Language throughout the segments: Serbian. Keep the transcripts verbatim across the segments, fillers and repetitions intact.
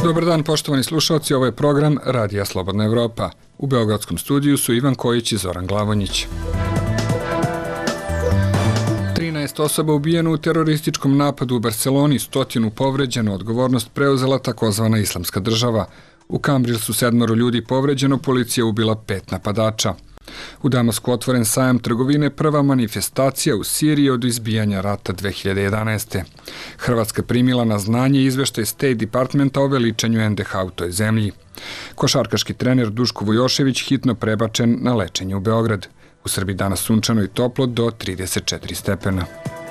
Dobar dan, poštovani slušalci, ovo je program Radija Slobodna Evropa. U beogradskom studiju su Ivan Kojić i Zoran Glavonjić. trinaest osoba ubijeno u terorističkom napadu u Barseloni, stotinu povređeno, odgovornost preuzela takozvana Islamska država. U Cambrilsu sedmoro ljudi povređeno, policija ubila pet napadača. U Damasku otvoren sajam trgovine, prva manifestacija u Siriji od izbijanja rata dve hiljade jedanaeste. Hrvatska primila na znanje izveštaj State Departmenta o veličanju en de ha u toj zemlji. Košarkaški trener Duško Vujošević hitno prebačen na lečenje u Beograd. U Srbiji danas sunčano i toplo do trideset četiri stepena.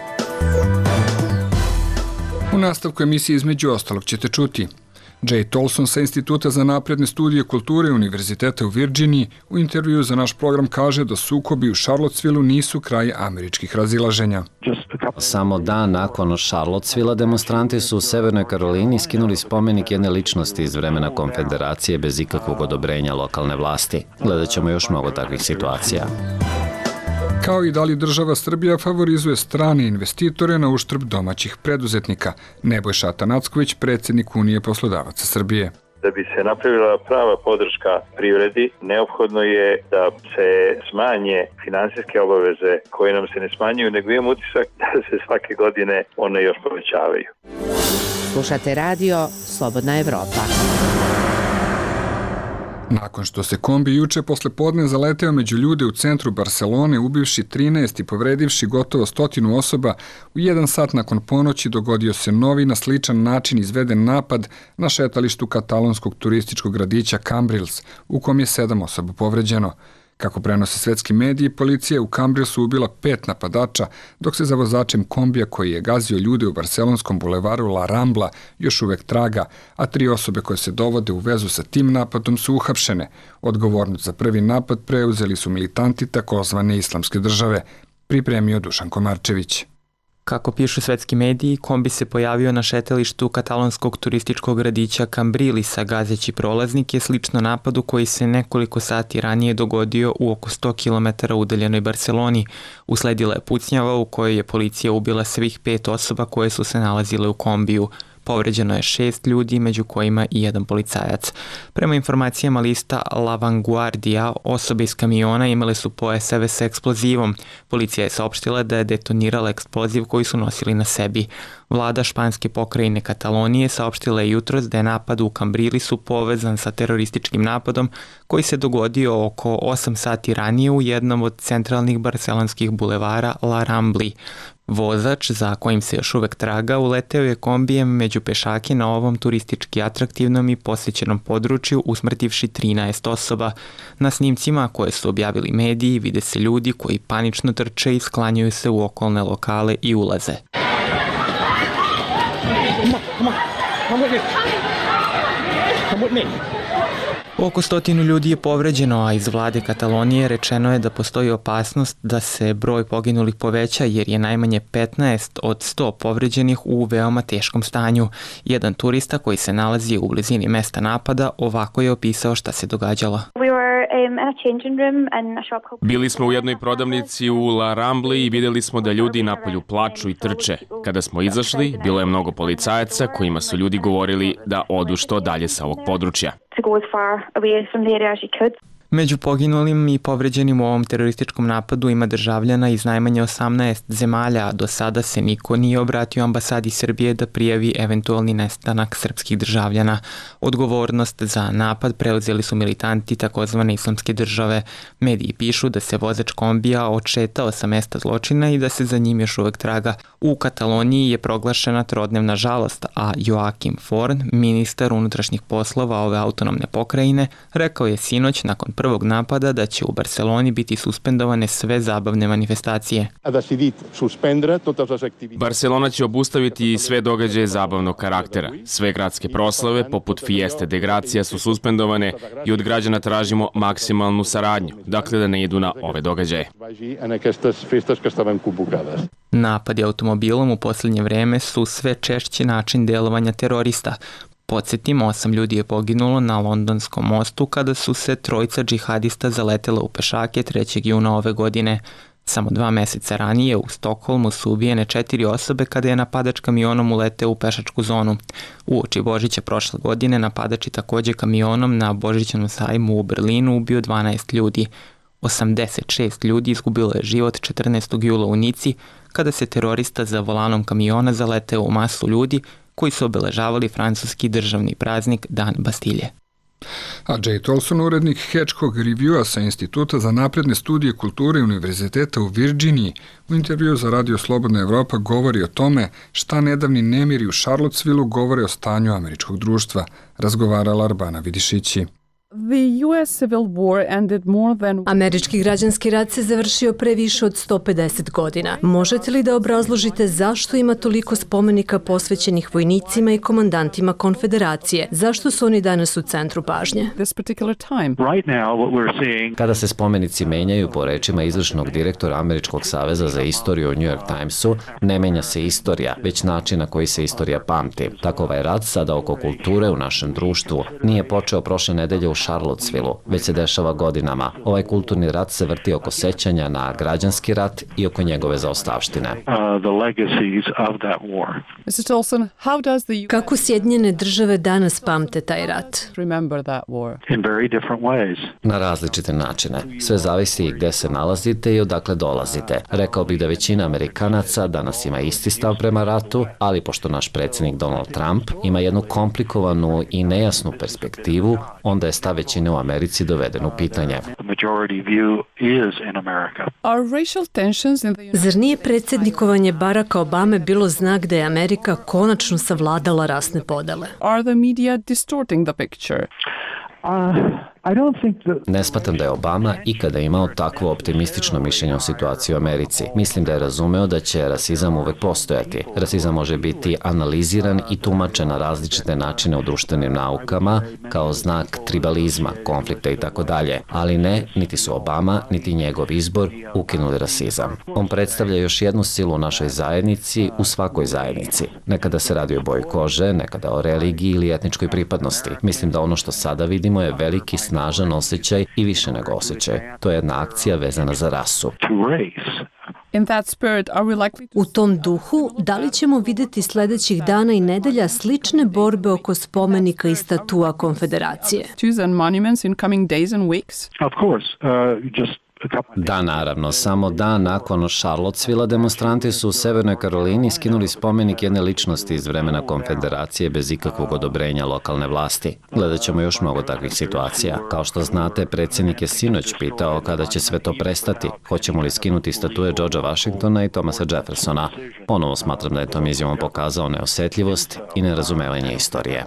U nastavku emisije između ostalog ćete čuti: Jay Tolson sa Instituta za napredne studije kulture Univerziteta u Virginiji u intervju za naš program kaže da sukobi u Charlottesvilleu nisu kraj američkih razilaženja. Samo dan nakon Charlottesvillea demonstranti su u Severnoj Karolini skinuli spomenik jedne ličnosti iz vremena Konfederacije bez ikakvog odobrenja lokalne vlasti. Gledat ćemo još mnogo takvih situacija. Kao i da li država Srbija favorizuje strane investitore na uštrb domaćih preduzetnika. Nebojša Atanacković, predsjednik Unije poslodavaca Srbije. Da bi se napravila prava podrška privredi, neophodno je da se smanje finansijske obaveze koje nam se ne smanjuju, nego imam utisak da se svake godine one još povećavaju. Slušate radio Slobodna Evropa. Nakon što se kombi juče posle podne zaleteo među ljude u centru Barselone, ubivši trinaest i povredivši gotovo stotinu osoba, u jedan sat nakon ponoći dogodio se novi na sličan način izveden napad na šetalištu katalonskog turističkog gradića Cambrils, u kom je sedam osoba povređeno. Kako prenose svetski mediji, policija u Cambrilsu ubila pet napadača, dok se za vozačem kombija koji je gazio ljude u barcelonskom bulevaru La Rambla još uvek traga, a tri osobe koje se dovode u vezu sa tim napadom su uhapšene. Odgovornost za prvi napad preuzeli su militanti takozvane Islamske države, pripremio Dušan Komarčević. Kako pišu svetski mediji, kombi se pojavio na šetalištu katalonskog turističkog gradića Cambrilisa gazeći prolaznike, slično napadu koji se nekoliko sati ranije dogodio u oko sto kilometara udaljenoj Barseloni. Usledila je pucnjava u kojoj je policija ubila svih pet osoba koje su se nalazile u kombiju. Povređeno je šest ljudi, među kojima i jedan policajac. Prema informacijama lista La Vanguardia, osobe iz kamiona imale su pojaseve sa eksplozivom. Policija je saopštila da je detonirala eksploziv koji su nosili na sebi. Vlada španske pokrajine Katalonije saopštila je jutros da je napad u Cambrilisu povezan sa terorističkim napadom koji se dogodio oko osam sati ranije u jednom od centralnih barcelonskih bulevara La Rambli. Vozač, za kojim se još uvek traga, uleteo je kombijem među pešake na ovom turistički atraktivnom i posjećenom području, usmrtivši trinaest osoba. Na snimcima koje su objavili mediji vide se ljudi koji panično trče i sklanjaju se u okolne lokale i ulaze. Oko stotinu ljudi je povređeno, a iz vlade Katalonije rečeno je da postoji opasnost da se broj poginulih poveća jer je najmanje petnaest od sto povređenih u veoma teškom stanju. Jedan turista koji se nalazi u blizini mesta napada ovako je opisao šta se događalo. Bili smo u jednoj prodavnici u La Rambli i vidjeli smo da ljudi napolju plaču i trče. Kada smo izašli, bilo je mnogo policajaca kojima su ljudi govorili da odu što dalje sa ovog područja. Među poginulim i povređenim u ovom terorističkom napadu ima državljana iz najmanje osamnaest zemalja, a do sada se niko nije obratio ambasadi Srbije da prijavi eventualni nestanak srpskih državljana. Odgovornost za napad preuzeli su militanti takozvane Islamske države. Mediji pišu da se vozač kombija odšetao sa mesta zločina i da se za njim još uvek traga. U Kataloniji je proglašena trodnevna žalost, a Joakim Forn, ministar unutrašnjih poslova ove autonomne pokrajine, rekao je sinoć nakon prvog napada da će u Barseloni biti suspendovane sve zabavne manifestacije. Barcelona će obustaviti sve događaje zabavnog karaktera. Sve gradske proslave, poput Fieste de Gracia, su suspendovane i od građana tražimo maksimalnu saradnju, dakle da ne idu na ove događaje. Napadi automobilom u posljednje vreme su sve češći način delovanja terorista. Podsjetimo, osam ljudi je poginulo na Londonskom mostu kada su se trojica džihadista zaletela u pešake trećeg juna ove godine. Samo dva meseca ranije u Stokholmu su ubijene četiri osobe kada je napadač kamionom uleteo u pešačku zonu. Uoči Božića prošle godine napadač je takođe kamionom na Božićnom sajmu u Berlinu ubio dvanaest ljudi. osamdeset šest ljudi izgubilo je život četrnaestog jula u Nici kada se terorista za volanom kamiona zaleteo u masu ljudi koji su obeležavali francuski državni praznik Dan Bastilje. A Jay Tolson, urednik Hedgehog Reviewa sa Instituta za napredne studije kulture Univerziteta u Virginiji, u intervju za Radio Slobodna Evropa govori o tome šta nedavni nemiri u Charlottesvilleu govore o stanju američkog društva, razgovarala Arbana Vidišići. Američki građanski rat se završio pre više od sto pedeset godina. Možete li da obrazložite zašto ima toliko spomenika posvećenih vojnicima i komandantima konfederacije? Zašto su oni danas u centru pažnje? Kada se spomenici menjaju, po rečima izvršnog direktora Američkog saveza za istoriju u New York Timesu, ne menja se istorija, već način na koji se istorija pamti. Tako ovaj rat sada oko kulture u našem društvu nije počeo prošle nedelje u Charlottesvilleu, već se dešava godinama. Ovaj kulturni rat se vrti oko sećanja na građanski rat i oko njegove zaostavštine. Kako Sjedinjene države danas pamte taj rat? Na različite načine. Sve zavisi gde se nalazite i odakle dolazite. Rekao bih da većina Amerikanaca danas ima isti stav prema ratu, ali pošto naš predsjednik Donald Trump ima jednu komplikovanu i nejasnu perspektivu, onda je stav većine u Americi doveden u pitanje. Zar nije predsjednikovanje Baracka Obame bilo znak da je Amerika konačno savladala rasne podele? Ne shvatam da je Obama ikada imao takvo optimistično mišljenje o situaciji u Americi. Mislim da je razumeo da će rasizam uvek postojati. Rasizam može biti analiziran i tumačen na različite načine u društvenim naukama kao znak tribalizma, konflikta i tako dalje. Ali ne, niti su Obama, niti njegov izbor ukinuli rasizam. On predstavlja još jednu silu u našoj zajednici, u svakoj zajednici. Nekada se radi o boji kože, nekada o religiji ili etničkoj pripadnosti. Mislim da ono što sada vidimo je veliki snažan osjećaj i više nego osjećaj. To je jedna akcija vezana za rasu. U tom duhu, da li ćemo videti sledećih dana i nedelja slične borbe oko spomenika i statua konfederacije? Da, naravno. Samo dan nakon Charlottesvillea demonstranti su u Severnoj Karolini skinuli spomenik jedne ličnosti iz vremena konfederacije bez ikakvog odobrenja lokalne vlasti. Gledat ćemo još mnogo takvih situacija. Kao što znate, predsjednik je sinoć pitao kada će sve to prestati. Hoćemo li skinuti statue Georgea Washingtona i Thomasa Jeffersona? Ponovo smatram da je tom izjavom pokazao neosetljivost i nerazumevanje istorije.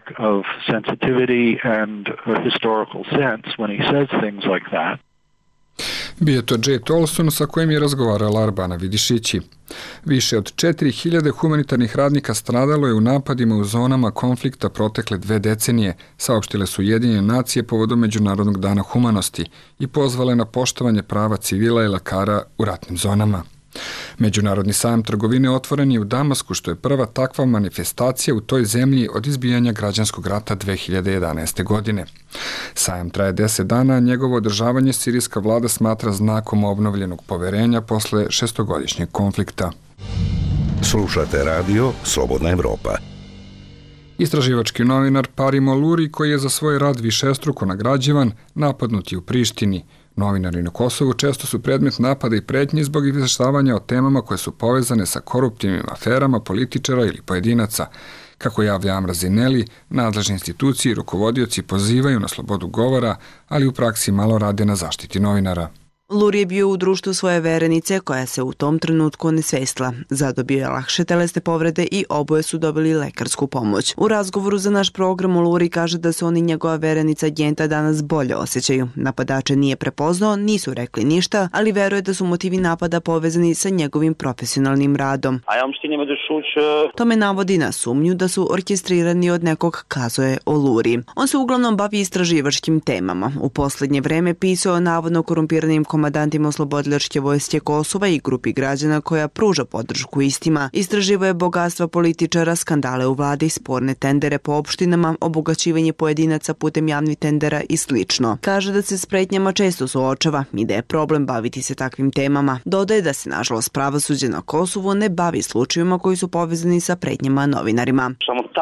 Bio je to Jay Tolson sa kojim je razgovarala Arbana Vidišići. Više od četiri hiljade humanitarnih radnika stradalo je u napadima u zonama konflikta protekle dve decenije, saopštile su Ujedinjene nacije povodom Međunarodnog dana humanosti i pozvale na poštovanje prava civila i lekara u ratnim zonama. Međunarodni sajam trgovine otvoren je u Damasku, što je prva takva manifestacija u toj zemlji od izbijanja građanskog rata dve hiljade jedanaeste. godine. Sajam traje deset dana, a njegovo održavanje sirijska vlada smatra znakom obnovljenog poverenja posle šestogodišnjeg konflikta. Slušate radio Slobodna Evropa. Istraživački novinar Parimo Luri, koji je za svoj rad višestruko nagrađivan, napadnut je u Prištini. Novinari na Kosovu često su predmet napada i pretnji zbog izveštavanja o temama koje su povezane sa koruptivnim aferama političara ili pojedinaca. Kako javlja Amra Zineli, nadležne institucije i rukovodioci pozivaju na slobodu govora, ali u praksi malo rade na zaštiti novinara. Luri je bio u društvu svoje verenice koja se u tom trenutku onesvestila. Zadobio je lakše telesne povrede i oboje su dobili lekarsku pomoć. U razgovoru za naš program Luri kaže da se on i njegova verenica Gjenta danas bolje osjećaju. Napadače nije prepoznao, nisu rekli ništa, ali veruje da su motivi napada povezani sa njegovim profesionalnim radom. To me navodi na sumnju da su orkestrirani od nekog, kazuje o Luri. On se uglavnom bavi istraživačkim temama. U poslednje vreme pisao o navodno korumpiranim komentarijama komandantima oslobodilačke vojske Kosova i grupi građana koja pruža podršku istima. Istraživo je bogatstva političara, skandale u vladi, sporne tendere po opštinama, obogaćivanje pojedinaca putem javnih tendera i slično. Kaže da se s pretnjama često suočava i da je problem baviti se takvim temama. Dodaje da se, nažalost, pravosuđe na Kosovu ne bavi slučajevima koji su povezani sa pretnjama novinarima.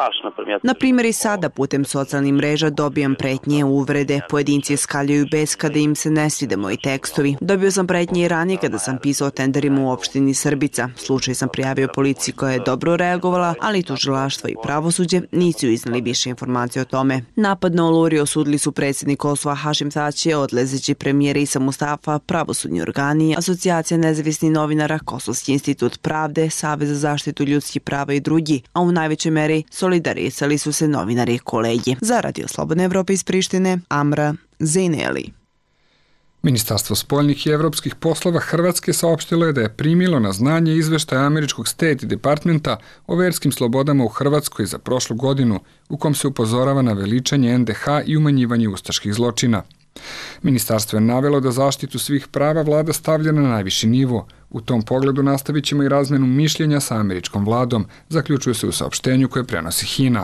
Na primjer, i sada putem socijalnih mreža dobijam pretnje, uvrede, pojedinci skaljaju bes kada im se ne svide moji tekstovi. Dobio sam pretnje i ranije kada sam pisao o tenderima u opštini Srbica. Slučaj sam prijavio policiji koja je dobro reagovala, ali tužilaštvo i pravosuđe nisu iznali više informacije o tome. Napad na Oluri osudili su predsjednik Kosova Hašim Tači, odlezeći premijer Isa Mustafa, pravosudni organi, Asocijacija nezavisnih novinara, Kosovski institut pravde, Savez za zaštitu ljudskih prava i drugi, a u najvećoj meri solidarisali su se novinari i kolegi. Za Radio Slobodne Evrope iz Prištine, Amra Zejneli. Ministarstvo spoljnih i evropskih poslova Hrvatske saopštilo je da je primilo na znanje izveštaj američkog State Departmenta o verskim slobodama u Hrvatskoj za prošlu godinu, u kom se upozorava na veličanje en de ha i umanjivanje ustaških zločina. Ministarstvo je navelo da zaštitu svih prava vlada stavlja na najviši nivo. U tom pogledu nastavit ćemo i razmenu mišljenja sa američkom vladom, zaključuje se u saopštenju koje prenosi Hina.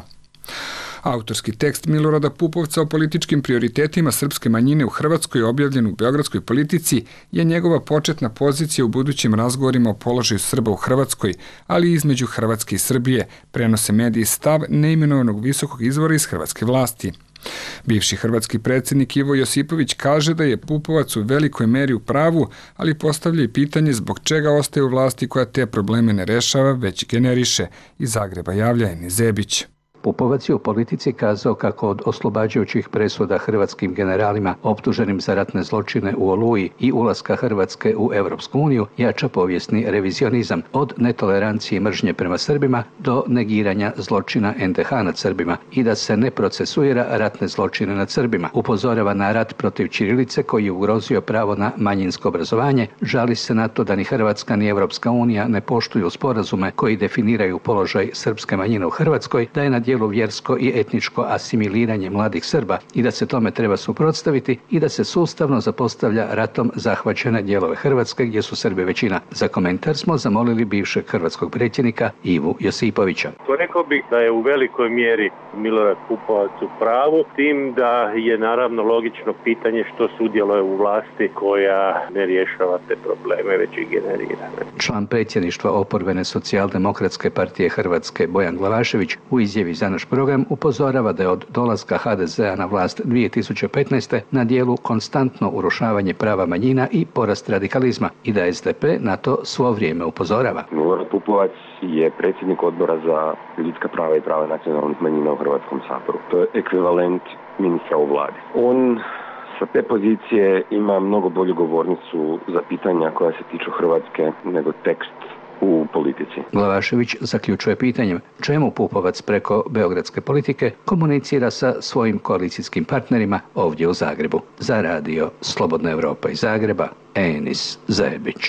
Autorski tekst Milorada Pupovca o političkim prioritetima srpske manjine u Hrvatskoj objavljen u Beogradskoj Politici je njegova početna pozicija u budućim razgovorima o položaju Srba u Hrvatskoj, ali i između Hrvatske i Srbije, prenose mediji stav neimenovanog visokog izvora iz hrvatske vlasti. Bivši hrvatski predsjednik Ivo Josipović kaže da je Pupovac u velikoj meri u pravu, ali postavlja i pitanje zbog čega ostaje u vlasti koja te probleme ne rešava, već generiše. Iz Zagreba javlja Eni Zebić. Pupovac je u Politici kazao kako od oslobađajućih presuda hrvatskim generalima optuženim za ratne zločine u Oluji i ulaska Hrvatske u Europsku uniju jača povijesni revizionizam od netolerancije i mržnje prema Srbima do negiranja zločina en de ha nad Srbima i da se ne procesuira ratne zločine nad Srbima. Upozorava na rat protiv ćirilice koji je ugrozio pravo na manjinsko obrazovanje, žali se na to da ni Hrvatska ni Europska unija ne poštuju sporazume koji definiraju položaj srpske manjine u Hrvatskoj, da je na djelu vjersko i etničko asimiliranje mladih Srba i da se tome treba suprotstaviti i da se sustavno zapostavlja ratom zahvaćene dijelove Hrvatske gdje su Srbi većina. Za komentar smo zamolili bivšeg hrvatskog predsjednika Ivu Josipovića. Rekao bih da je u velikoj mjeri Milorad Pupovac u pravu, tim da je naravno logično pitanje što sudjeluje u vlasti koja ne rješava te probleme, već ih generira. Član predsjedništva oporbene socijaldemokratske partije Hrvatske Bojan Glavašević u izjavi za naš program upozorava da je od dolaska ha de ze a na vlast dvije tisuće petnaeste. na dijelu konstantno urušavanje prava manjina i porast radikalizma i da es de pe na to svo vrijeme upozorava. Milorad Pupovac je predsjednik odbora za ljudska prava i prava nacionalnih manjina u Hrvatskom saboru. To je ekvivalent ministra u vladi. On sa te pozicije ima mnogo bolju govornicu za pitanja koja se tiču Hrvatske nego tekst u Politici. Glavašević zaključuje pitanjem čemu Pupovac preko beogradske Politike komunicira sa svojim koalicijskim partnerima ovdje u Zagrebu. Za Radio Slobodna Evropa iz Zagreba, Enis Zebić.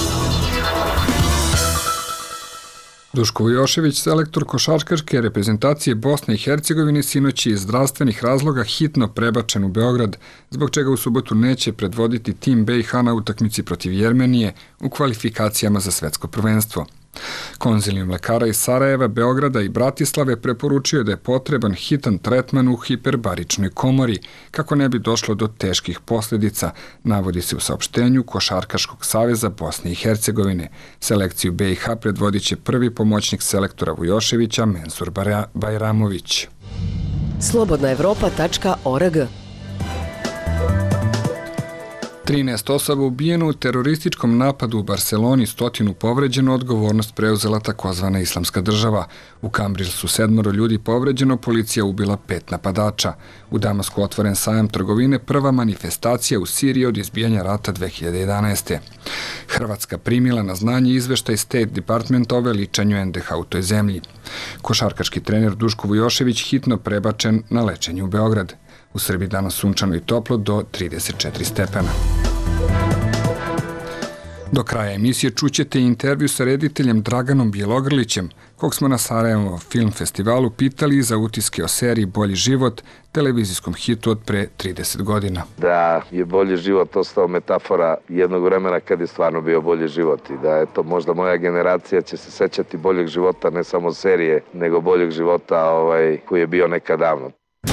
Duško Vujošević, selektor košarkaške reprezentacije Bosne i Hercegovine, sinoć je iz zdravstvenih razloga hitno prebačen u Beograd, zbog čega u subotu neće predvoditi tim be i ha na utakmici protiv Jermenije u kvalifikacijama za svetsko prvenstvo. Konzilijum lekara iz Sarajeva, Beograda i Bratislave preporučio da je potreban hitan tretman u hiperbaričnoj komori, kako ne bi došlo do teških posljedica, navodi se u saopštenju Košarkaškog saveza Bosne i Hercegovine. Selekciju be i ha predvodit će prvi pomoćnik selektora Vujoševića, Mensur Bajramović. slobodna evropa tačka org trinaest osoba ubijeno u terorističkom napadu u Barseloni, stotinu povređeno, odgovornost preuzela takozvana Islamska država. U Kambrilsu sedmoro ljudi povređeno, policija ubila pet napadača. U Damasku otvoren sajam trgovine, prva manifestacija u Siriji od izbijanja rata dve hiljade jedanaeste. Hrvatska primila na znanje izveštaj State Departmenta o veličanju en de ha u toj zemlji. Košarkaški trener Duško Vujošević hitno prebačen na lečenje u Beograd. U Srbiji danas sunčano i toplo do trideset četiri stepena. Do kraja emisije čućete intervju sa rediteljem Draganom Bjelogrlićem, kog smo na Sarajevo Film Festivalu pitali za utiske o seriji Bolji život, televizijskom hitu od pre trideset godina. Da je Bolji život ostao metafora jednog vremena kad je stvarno bio bolji život i da je to možda moja generacija će se sećati boljeg života, ne samo serije, nego boljeg života ovaj, koji je bio nekad davno.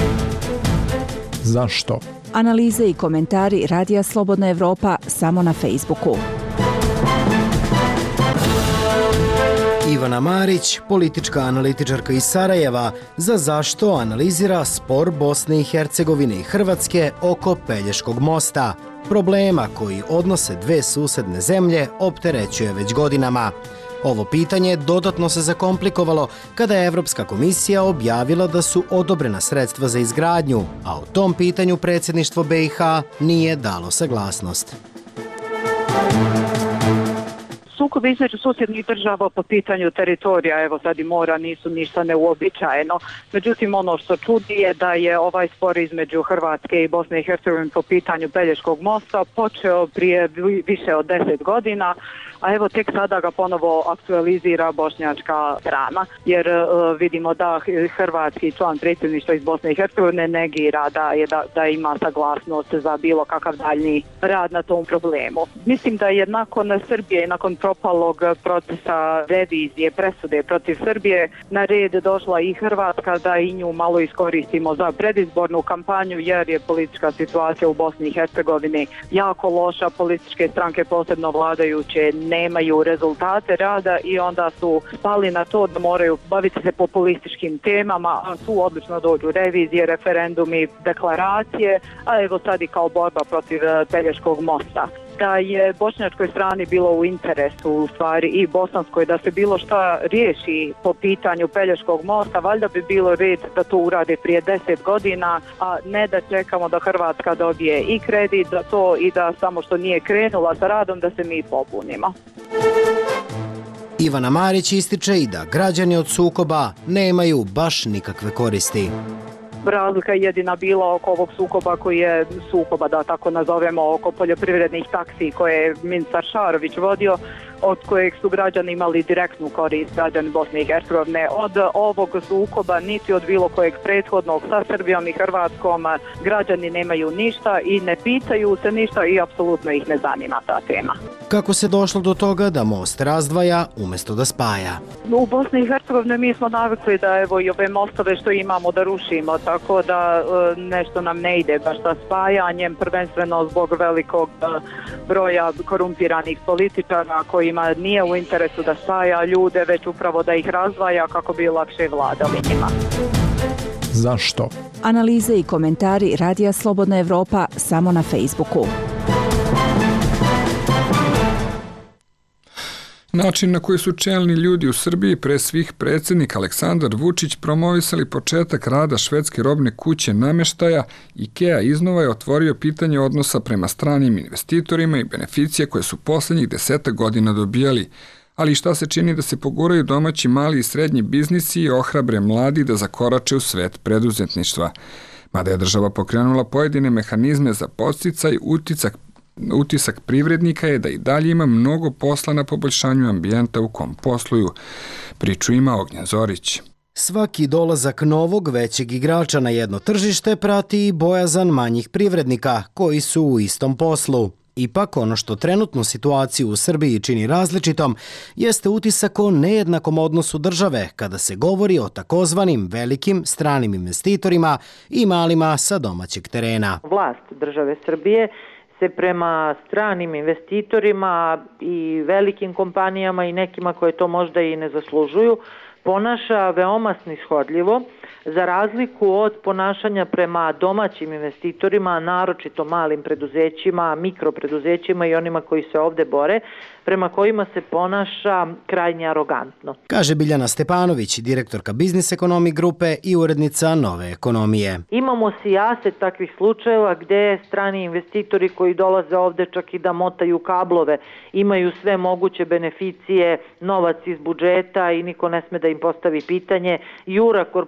Zašto? Analize i komentari Radija Slobodna Evropa samo na Facebooku. Ivana Marić, politička analitičarka iz Sarajeva, za Zašto analizira spor Bosne i Hercegovine i Hrvatske oko Pelješkog mosta, problema koji odnose dve susedne zemlje opterećuje već godinama. Ovo pitanje dodatno se zakomplikovalo kada je Evropska komisija objavila da su odobrena sredstva za izgradnju, a o tom pitanju predsjedništvo B i H nije dalo saglasnost. Sukobi između susjednih država po pitanju teritorija, evo sad i mora, nisu ništa neuobičajeno. Međutim, ono što čudi je da je ovaj spor između Hrvatske i Bosne i Hercegovine po pitanju Pelješkog mosta počeo prije više od deset godina, a evo tek sada ga ponovo aktualizira bošnjačka strana, jer uh, vidimo da hrvatski član predsjedništva iz Bosne i Hercegovine negira da, je, da, da ima saglasnost za bilo kakav daljni rad na tom problemu. Mislim da je nakon Srbije i nakon propalog procesa revizije, presude protiv Srbije, na red došla i Hrvatska da i nju malo iskoristimo za predizbornu kampanju, jer je politička situacija u Bosni i Hercegovini jako loša, političke stranke, posebno vladajuće, nemaju rezultate rada i onda su spali na to da moraju baviti se populističkim temama, a tu odlično dođu revizije, referendumi, deklaracije, a evo sad i kao borba protiv Pelješkog mosta. Da je bošnjačkoj strani bilo u interesu, u stvari i bosanskoj, da se bilo šta riješi po pitanju Pelješkog mosta, valjda bi bilo red da to urade prije deset godina, a ne da čekamo da Hrvatska dobije i kredit za to i da samo što nije krenula sa radom da se mi pobunimo. Ivana Marić ističe i da građani od sukoba nemaju baš nikakve koristi. Razlika je jedina bila oko ovog sukoba koji je sukoba, da tako nazovemo, oko poljoprivrednih taksi koje je ministar Šarović vodio, od kojeg su građani imali direktnu korist, građani Bosne i Hercegovine. Od ovog sukoba niti od bilo kojeg prethodnog sa Srbijom i Hrvatskom građani nemaju ništa i ne pitaju se ništa i apsolutno ih ne zanima ta tema. Kako se došlo do toga da most razdvaja umjesto da spaja? U Bosni i Hercegovini mi smo navikli da evo i ove mostove što imamo da rušimo, tako da nešto nam ne ide baš sa spajanjem, prvenstveno zbog velikog broja korumpiranih političara kojima nije u interesu da spaja ljude, već upravo da ih razdvaja kako bi lakše vladali njima. Zašto? Analize i komentari Radija Slobodna Evropa samo na Facebooku. Način na koji su čelni ljudi u Srbiji, pre svih predsjednik Aleksandar Vučić, promovisali početak rada švedske robne kuće namještaja, IKEA iznova je otvorio pitanje odnosa prema stranim investitorima i beneficije koje su posljednjih deseta godina dobijali, ali šta se čini da se poguraju domaći mali i srednji biznisi i ohrabre mladi da zakorače u svet preduzetništva. Mada je država pokrenula pojedine mehanizme za podsticaj, uticak Utisak privrednika je da i dalje ima mnogo posla na poboljšanju ambijenta u kom posluju. Priču ima Ognjen Zorić. Svaki dolazak novog većeg igrača na jedno tržište prati i bojazan manjih privrednika koji su u istom poslu. Ipak, ono što trenutnu situaciju u Srbiji čini različitom jeste utisak o nejednakom odnosu države kada se govori o takozvanim velikim stranim investitorima i malima sa domaćeg terena. Vlast države Srbije se prema stranim investitorima i velikim kompanijama i nekima koje to možda i ne zaslužuju ponaša veoma snishodljivo, za razliku od ponašanja prema domaćim investitorima, naročito malim preduzećima, mikropreduzećima i onima koji se ovde bore, prema kojima se ponaša krajnje arogantno. Kaže Biljana Stepanović, direktorka Biznis Ekonomi grupe i urednica Nove ekonomije. Imamo sijaset takvih slučajeva gde strani investitori koji dolaze ovde čak i da motaju kablove, imaju sve moguće beneficije, novac iz budžeta i niko ne sme da im postavi pitanje. Jura korporacije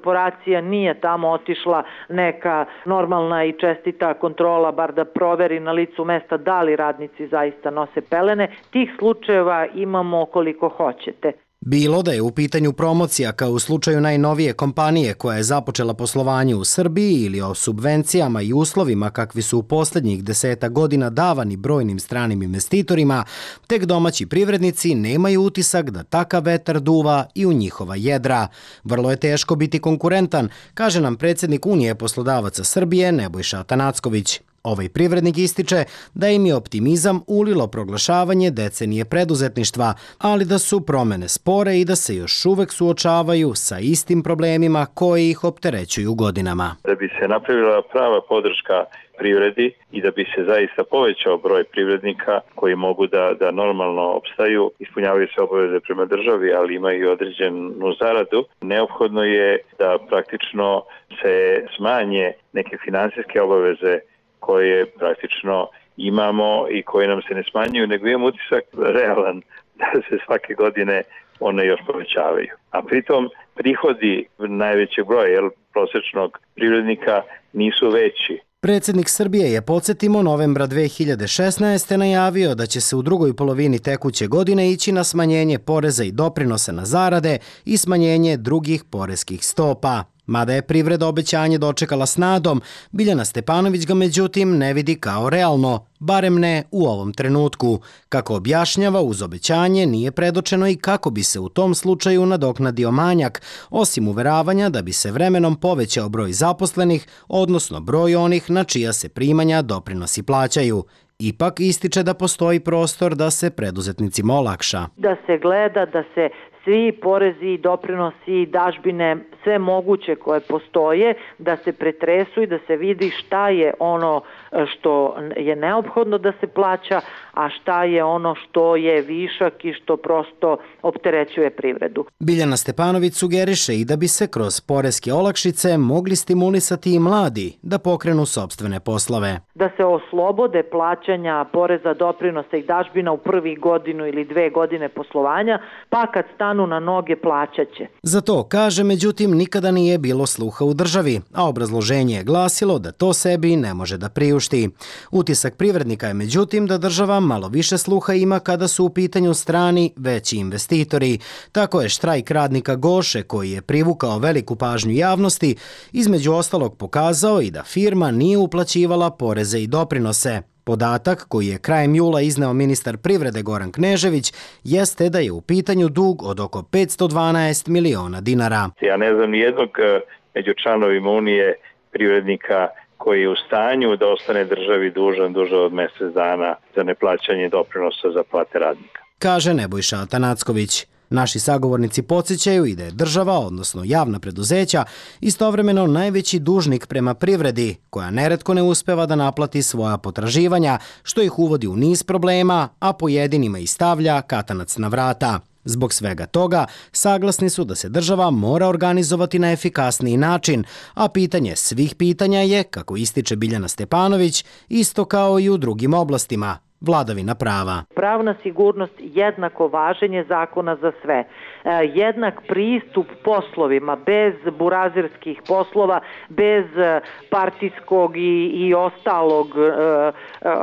administracija nije tamo otišla neka normalna i čestita kontrola, bar da proveri na licu mesta da li radnici zaista nose pelene. Tih slučajeva imamo koliko hoćete. Bilo da je u pitanju promocija kao u slučaju najnovije kompanije koja je započela poslovanje u Srbiji ili o subvencijama i uslovima kakvi su u posljednjih deseta godina davani brojnim stranim investitorima, tek domaći privrednici nemaju utisak da takav vetar duva i u njihova jedra. Vrlo je teško biti konkurentan, kaže nam predsjednik Unije poslodavaca Srbije Nebojša Atanacković. Ovaj privrednik ističe da im je optimizam ulilo proglašavanje decenije preduzetništva, ali da su promene spore i da se još uvek suočavaju sa istim problemima koji ih opterećuju godinama. Da bi se napravila prava podrška privredi i da bi se zaista povećao broj privrednika koji mogu da, da normalno opstaju, ispunjavaju se obaveze prema državi, ali imaju i određenu zaradu, neophodno je da praktično se smanje neke finansijske obaveze koje praktično imamo i koje nam se ne smanjuju, nego imamo utisak realan da se svake godine one još povećavaju. A pritom prihodi najvećeg broja jel, prosječnog privrednika nisu veći. Predsjednik Srbije je, podsjetimo, novembra dve hiljade šesnaeste. najavio da će se u drugoj polovini tekuće godine ići na smanjenje poreza i doprinosa na zarade i smanjenje drugih poreskih stopa. Mada je privreda obećanje dočekala s nadom, Biljana Stepanović ga međutim ne vidi kao realno, barem ne u ovom trenutku. Kako objašnjava, uz obećanje nije predočeno i kako bi se u tom slučaju nadoknadio manjak, osim uveravanja da bi se vremenom povećao broj zaposlenih, odnosno broj onih na čija se primanja doprinosi plaćaju. Ipak ističe da postoji prostor da se preduzetnicima olakša. Da se gleda, da se svi porezi, doprinosi, dažbine, sve moguće koje postoje, da se pretresu i da se vidi šta je ono što je neophodno da se plaća, a šta je ono što je višak i što prosto opterećuje privredu. Biljana Stepanović sugeriše i da bi se kroz poreske olakšice mogli stimulisati i mladi da pokrenu sopstvene poslove. Da se oslobode plaćanja poreza, doprinosa i dažbina u prvi godinu ili dve godine poslovanja, pa kad stanu na noge plaćat će. Za to, kaže, međutim, nikada nije bilo sluha u državi, a obrazloženje je glasilo da to sebi ne može da priušti. Utisak privrednika je, međutim, da država malo više sluha ima kada su u pitanju strani veći investitori. Tako je štrajk radnika Goše, koji je privukao veliku pažnju javnosti, između ostalog pokazao i da firma nije uplaćivala poreze i doprinose. Podatak koji je krajem jula izneo ministar privrede Goran Knežević jeste da je u pitanju dug od oko petsto dvanaest miliona dinara. Ja ne znam nijednog među članovima Unije privrednika koji je u stanju da ostane državi dužan duže od mjesec dana za neplaćanje doprinosa za plate radnika, kaže Nebojša Atanacković. Naši sagovornici podsjećaju i da je država, odnosno javna preduzeća, istovremeno najveći dužnik prema privredi, koja neretko ne uspeva da naplati svoja potraživanja, što ih uvodi u niz problema, a pojedinima i stavlja katanac na vrata. Zbog svega toga, saglasni su da se država mora organizovati na efikasniji način, a pitanje svih pitanja je, kako ističe Biljana Stepanović, isto kao i u drugim oblastima. Vladavina prava. Pravna sigurnost, jednako važenje zakona za sve. Jednak pristup poslovima, bez burazirskih poslova, bez partijskog i, i ostalog e, e,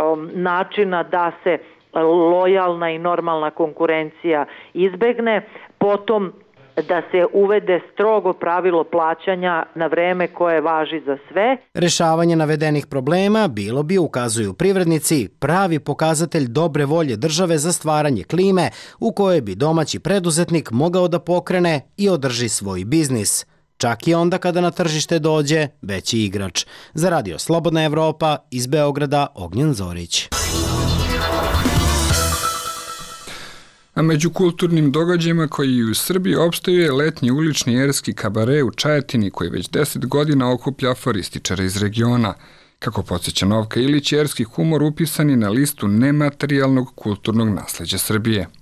načina da se lojalna i normalna konkurencija izbegne. Potom da se uvede strogo pravilo plaćanja na vreme koje važi za sve. Rešavanje navedenih problema bilo bi, ukazuju privrednici, pravi pokazatelj dobre volje države za stvaranje klime u kojoj bi domaći preduzetnik mogao da pokrene i održi svoj biznis. Čak i onda kada na tržište dođe veći igrač. Za Radio Slobodna Evropa, iz Beograda, Ognjen Zorić. A među kulturnim događajima koji u Srbiji opstaju je letnji ulični erski kabare u Čajetini koji već deset godina okuplja aforističare iz regiona. Kako podsjeća Novka Ilić, erski humor upisan je na listu nematerijalnog kulturnog nasleđa Srbije.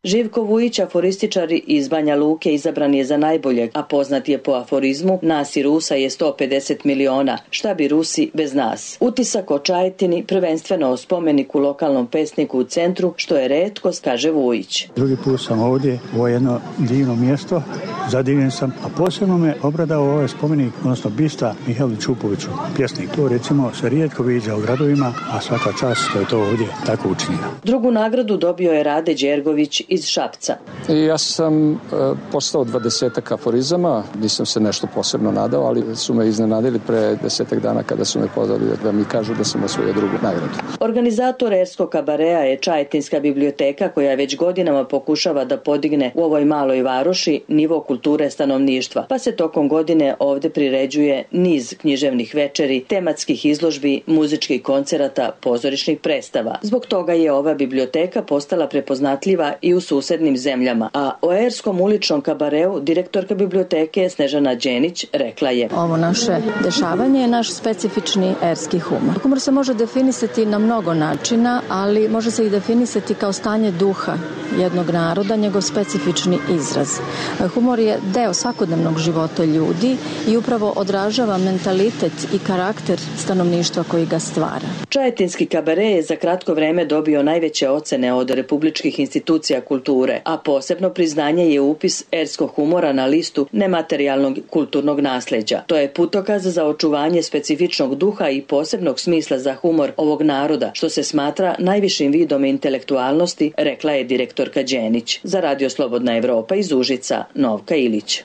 Živko Vujić, aforističar iz Banja Luke, izabran je za najboljeg, a poznat je po aforizmu "Nas i Rusa je sto pedeset miliona, šta bi Rusi bez nas". Utisak o Čajetini, prvenstveno o spomeniku lokalnom pesniku u centru, što je retkost, kaže Vujić. Drugi put sam ovdje, ovo je jedno divno mjesto, zadivljen sam, a posebno me obradao ovaj spomenik, odnosno bista Mihajlu Čupoviću, pjesnik. To recimo se rijetko viđa u gradovima, a svaka čast što je to ovdje tako učinjeno. Drugu nagradu dobio je Rade Đergović iz Šapca. I ja sam e, postao dvadesetak aforizama, nisam se nešto posebno nadao, ali su me iznenadili pre desetak dana kada su me pozvali da mi kažu da sam osvojio drugu nagradu. Organizator Erskog kabarea je Čajetinska biblioteka, koja već godinama pokušava da podigne u ovoj maloj varoši nivo kulture stanovništva, pa se tokom godine ovde priređuje niz književnih večeri, tematskih izložbi, muzičkih koncerata, pozorišnih predstava. Zbog toga je ova biblioteka postala prepoznatljiva i u susednim zemljama, a o Erskom uličnom kabareu direktorka biblioteke Snežana Đenić rekla je: Ovo naše dešavanje je naš specifični erski humor. Humor se može definisati na mnogo načina, ali može se i definisati kao stanje duha jednog naroda, njegov specifični izraz. Humor je deo svakodnevnog života ljudi i upravo odražava mentalitet i karakter stanovništva koji ga stvara. Čajetinski kabare je za kratko vreme dobio najveće ocene od republičkih institucija kulture, a posebno priznanje je upis erskog humora na listu nematerijalnog kulturnog nasleđa. To je putokaz za očuvanje specifičnog duha i posebnog smisla za humor ovog naroda, što se smatra najvišim vidom intelektualnosti, rekla je direktorka Đenić. Za Radio Slobodna Evropa iz Užica, Novka Ilić.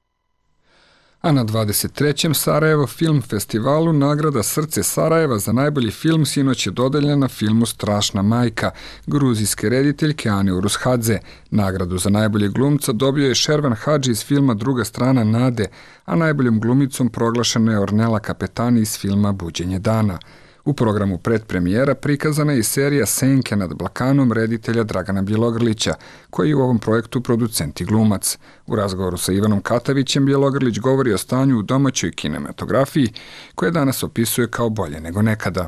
A na dvadeset trećem Sarajevo film festivalu nagrada Srce Sarajeva za najbolji film sinoć je dodeljena filmu Strašna majka gruzijske rediteljke Ane Urushadze. Nagradu za najboljeg glumca dobio je Šervan Hadži iz filma Druga strana nade, a najboljom glumicom proglašena je Ornela Kapetani iz filma Buđenje dana. U programu predpremijera prikazana je i serija Senke nad Balkanom reditelja Dragana Bjelogrlića, koji je u ovom projektu producent i glumac. U razgovoru sa Ivanom Katavićem Bjelogrlić govori o stanju u domaćoj kinematografiji, koje danas opisuje kao bolje nego nekada.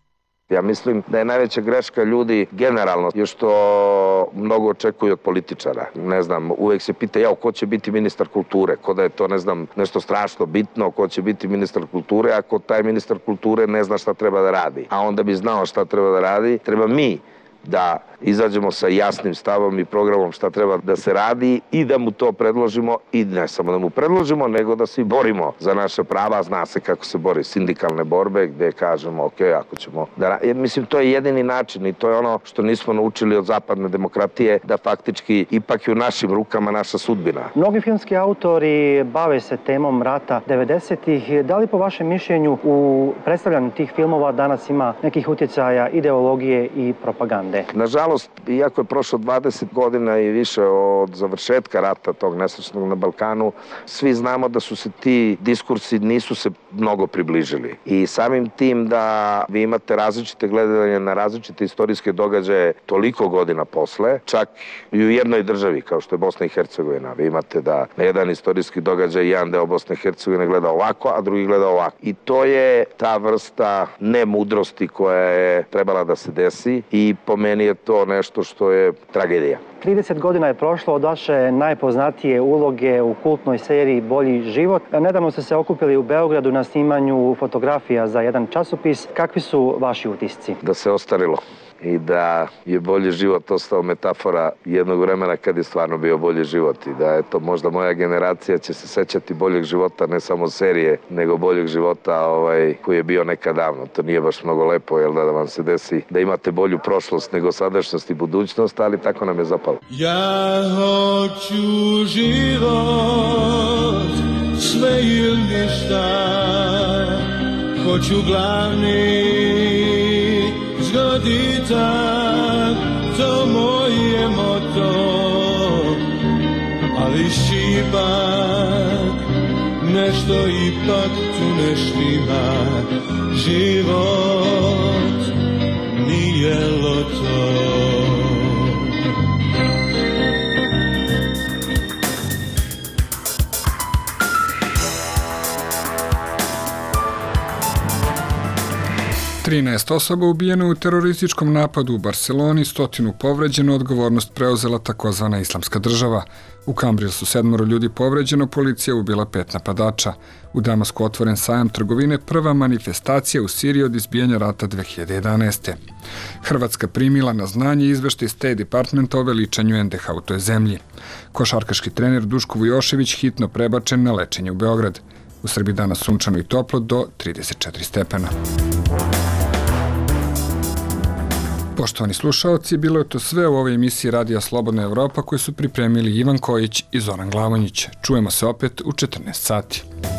Ja mislim da je najveća greška ljudi generalno još što mnogo očekuju od političara. Ne znam, uvek se pita ja, ko će biti ministar kulture, ko da je to, ne znam, nešto strašno bitno, ko će biti ministar kulture, ako taj ministar kulture ne zna šta treba da radi. A onda bi znao šta treba da radi, treba mi da izađemo sa jasnim stavom i programom šta treba da se radi i da mu to predložimo i ne samo da mu predložimo, nego da se i borimo za naše prava. Zna se kako se bori sindikalne borbe gde kažemo ok, ako ćemo da... Mislim, to je jedini način i to je ono što nismo naučili od zapadne demokratije, da faktički ipak je u našim rukama naša sudbina. Mnogi filmski autori bave se temom rata devedesetih. Da li po vašem mišljenju u predstavljanju tih filmova danas ima nekih utjecaja ideologije i propagande? Nažalost, iako je prošlo dvadeset godina i više od završetka rata tog nesrećnog na Balkanu, svi znamo da su se ti diskursi nisu se mnogo približili. I samim tim da vi imate različite gledanje na različite istorijske događaje toliko godina posle, čak i u jednoj državi kao što je Bosna i Hercegovina. Vi imate da na jedan istorijski događaj jedan deo Bosne i Hercegovine gleda ovako, a drugi gleda ovako. I to je ta vrsta nemudrosti koja je trebala da se desi i po meni je to nešto što je tragedija. trideset godina je prošlo od vaše najpoznatije uloge u kultnoj seriji Bolji život. Nedavno ste se okupili u Beogradu na snimanju fotografija za jedan časopis. Kakvi su vaši utisci? Da se ostarilo i da je bolji život ostao metafora jednog vremena kad je stvarno bio bolji život i da je to možda moja generacija će se sećati boljeg života, ne samo serije, nego boljeg života ovaj, koji je bio nekad davno. To nije baš mnogo lepo, jel da, da vam se desi da imate bolju prošlost nego sadašnjost i budućnost, ali tako nam je zapalo. Ja hoću život, sve ili ništa, hoću glavni zgoditak, to moje moto, ali šipak, nešto ipak tu ne štima, život nije loto. trinaest osoba ubijeno u terorističkom napadu u Barseloni, stotinu povređeno, odgovornost preuzela takozvana Islamska država. U Kambriju su sedmoro ljudi povređeno, policija ubila pet napadača. U Damasku otvoren sajam trgovine, prva manifestacija u Siriji od izbijanja rata dve hiljade jedanaeste. Hrvatska primila na znanje izveštaj State Departmenta o veličanju en de ha u toj zemlji. Košarkaški trener Duško Vujošević hitno prebačen na lečenje u Beograd. U Srbiji danas sunčano i toplo do trideset četiri stepena. Poštovani slušaoci, bilo je to sve u ovoj emisiji Radija Slobodna Evropa koju su pripremili Ivan Kojić i Zoran Glavonjić. Čujemo se opet u četrnaest sati.